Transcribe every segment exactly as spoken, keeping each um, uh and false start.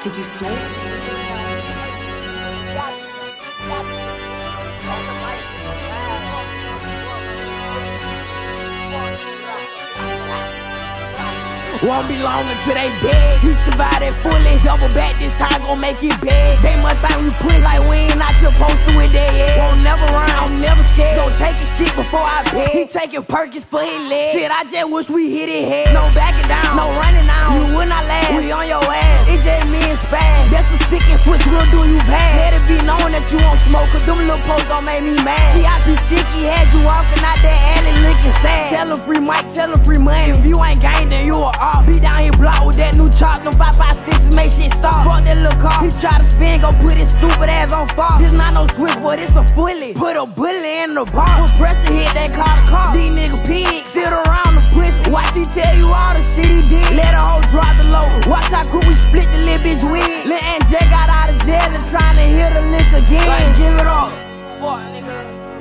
Did you snitch? Won't be long until they beg. He survived it fully. Double back this time, gon' make it big. They must think we push like we ain't not supposed to with their head. Won't never run, I'm never scared. Gon' take his shit before I beg. He taking Perkins for his leg. Shit, I just wish we hit his head. No backing down, no running down. You would not last. We on your ass. It just me and Spaz. That's a stick and switch, we'll do you bad. Let it be known that you won't smoke, cause them little posts gon' make me mad. See, I be sticky, had you walking out that alley looking sad. Tell him free mic, tell him free money. If you ain't gang, then you a off. Be down here block with that new chalk, them five five sixes make shit stop. Fuck that little car, he try to spin, go put his stupid ass on fire. This not no switch, but it's a fully. Put a bullet in the bar. When pressure hit, they call the car. These niggas pigs, sit around the pussy. Watch he tell you all the shit he did. Let a hoe drop the low. Watch how quick we split the little bitch wig. Lil' Aunt J got out of jail and trying to hit the lick again. Like, give it up. Fuck nigga,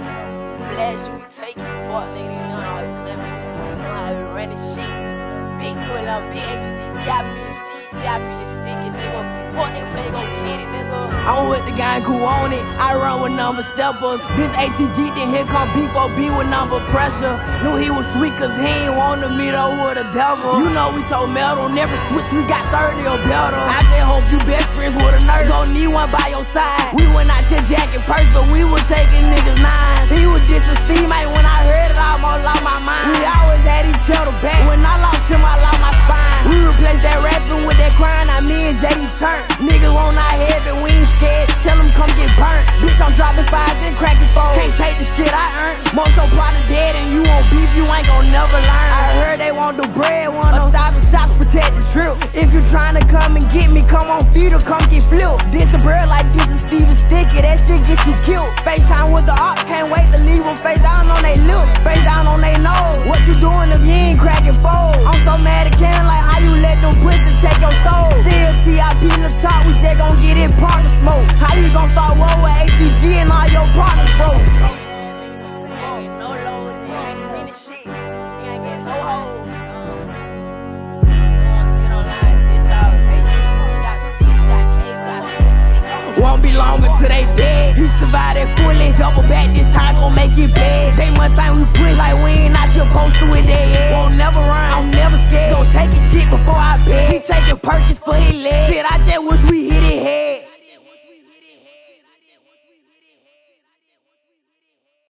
flash you take it. Fuck nigga, you know how we flip it. You know how we run this shit. Big twin up, big H G, T I P is stick, T I P is sticky, nigga. Fuck nigga play, go get it, nigga. I'm with the gang who own it. I run with number steppers. This A T G, then here come B four B with number pressure. Knew he was sweet cause he ain't want to meet up with a devil. You know we told Metal, never switch, we got thirty or better. I just hope you best friends with a nurse. Gon' need one by your side. We went out here jacking purse, but we was taking niggas nines. He was dissing Steve, mate, when I heard it, I almost lost my mind. We always had each other back. When I lost him, I lost my spine. We replaced that rapping with that crying, I me and J D turn. Niggas want our head, but we ain't scared. Tell them come get burnt. Bitch, I'm dropping fives and cracking fours. Can't take the shit I earned. Most so proud of dead and you won't beef, you ain't gon' never learn. I heard they want the bread, want a thousand shots protect the trip. If you tryna come and get me, come on feet or come get flipped. This a bird like this is Steven Sticky, that shit get you killed. FaceTime with the op, can't wait to leave them face down on they lips, face down on they nose. What you doing if you ain't cracking foes? I'm so mad at Can, like how you let them pussies take your soul. Still T I P the top, we just gon' get it partner smoke. How you gon' start war with A T G and all your partners broke? Won't be long until they dead. He survived it fully. Double back this time, gon' make it big. They must think we push like we ain't not supposed to with their head. Won't never run, I'm never scared. Gon' take his shit before I beg. He taking Perkins for his leg. Shit, I just wish we hit his head.